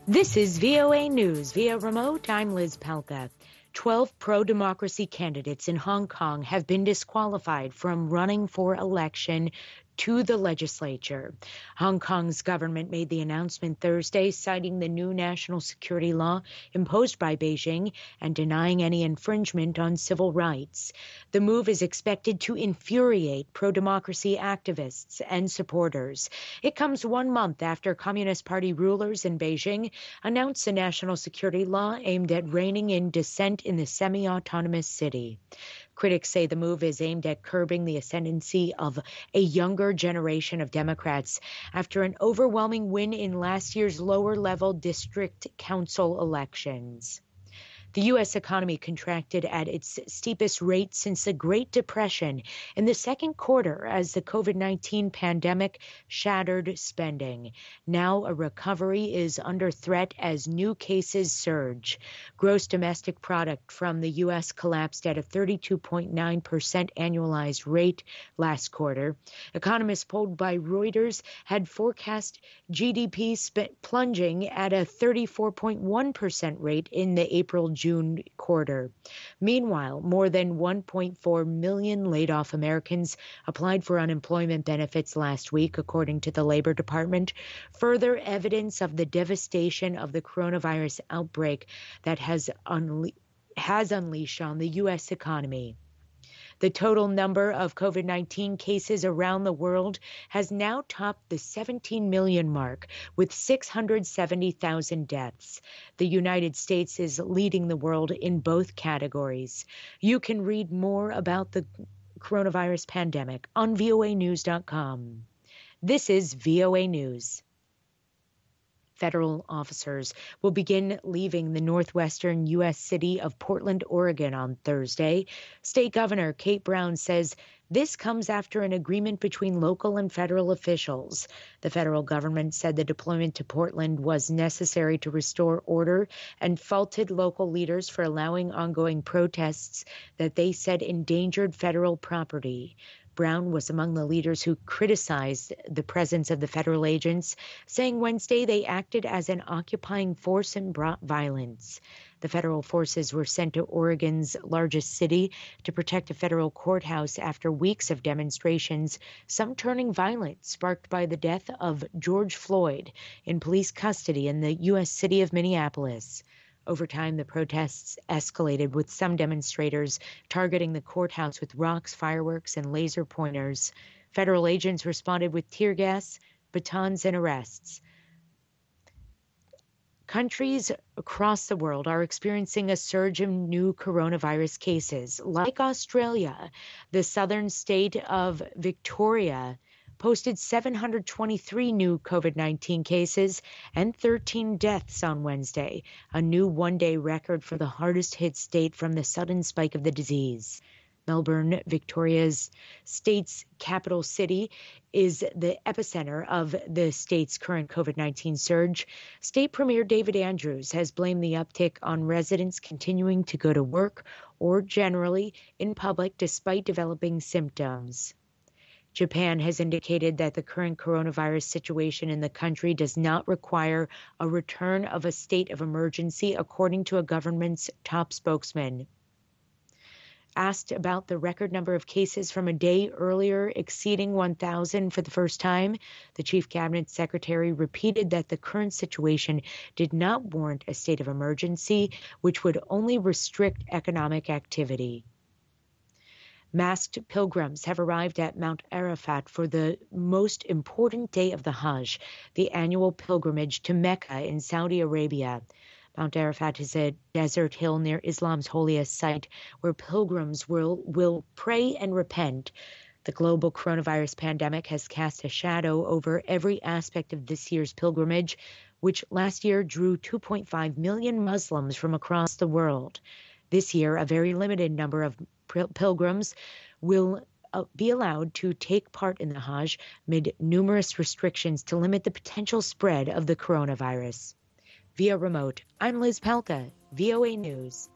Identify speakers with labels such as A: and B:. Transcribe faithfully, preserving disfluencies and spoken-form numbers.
A: This is V O A News via remote. I'm Liz Pelka. Twelve pro-democracy candidates in Hong Kong have been disqualified from running for election to the legislature. Hong Kong's government made the announcement Thursday, citing the new national security law imposed by Beijing and denying any infringement on civil rights. The move is expected to infuriate pro-democracy activists and supporters. It comes one month after Communist Party rulers in Beijing announced a national security law aimed at reining in dissent in the semi-autonomous city. Critics say the move is aimed at curbing the ascendancy of a younger generation of Democrats after an overwhelming win in last year's lower-level district council elections. The U S economy contracted at its steepest rate since the Great Depression in the second quarter as the COVID nineteen pandemic shattered spending. Now a recovery is under threat as new cases surge. Gross domestic product from the U S collapsed at a thirty-two point nine percent annualized rate last quarter. Economists polled by Reuters had forecast G D P sp- plunging at a thirty-four point one percent rate in the April June quarter. Meanwhile, more than one point four million laid-off Americans applied for unemployment benefits last week, according to the Labor Department, further evidence of the devastation of the coronavirus outbreak that has, unle- has unleashed on the U S economy. The total number of COVID nineteen cases around the world has now topped the seventeen million mark, with six hundred seventy thousand deaths. The United States is leading the world in both categories. You can read more about the coronavirus pandemic on V O A news dot com. This is V O A News. Federal officers will begin leaving the northwestern U S city of Portland, Oregon on Thursday. State Governor Kate Brown says this comes after an agreement between local and federal officials. The federal government said the deployment to Portland was necessary to restore order and faulted local leaders for allowing ongoing protests that they said endangered federal property. Brown was among the leaders who criticized the presence of the federal agents, saying Wednesday they acted as an occupying force and brought violence. The federal forces were sent to Oregon's largest city to protect a federal courthouse after weeks of demonstrations, some turning violent, sparked by the death of George Floyd in police custody in the U S city of Minneapolis. Over time, the protests escalated, with some demonstrators targeting the courthouse with rocks, fireworks, and laser pointers. Federal agents responded with tear gas, batons, and arrests. Countries across the world are experiencing a surge of new coronavirus cases. Like Australia, the southern state of Victoria posted seven hundred twenty-three new COVID nineteen cases and thirteen deaths on Wednesday, a new one-day record for the hardest-hit state from the sudden spike of the disease. Melbourne, Victoria's state's capital city, is the epicenter of the state's current COVID nineteen surge. State Premier David Andrews has blamed the uptick on residents continuing to go to work or generally in public despite developing symptoms. Japan has indicated that the current coronavirus situation in the country does not require a return of a state of emergency, according to a government's top spokesman. Asked about the record number of cases from a day earlier exceeding one thousand for the first time, the chief cabinet secretary repeated that the current situation did not warrant a state of emergency, which would only restrict economic activity. Masked pilgrims have arrived at Mount Arafat for the most important day of the Hajj, the annual pilgrimage to Mecca in Saudi Arabia. Mount Arafat is a desert hill near Islam's holiest site where pilgrims will, will pray and repent. The global coronavirus pandemic has cast a shadow over every aspect of this year's pilgrimage, which last year drew two point five million Muslims from across the world. This year, a very limited number of pilgrims will uh, be allowed to take part in the Hajj amid numerous restrictions to limit the potential spread of the coronavirus. Via remote, I'm Liz Pelka, V O A News.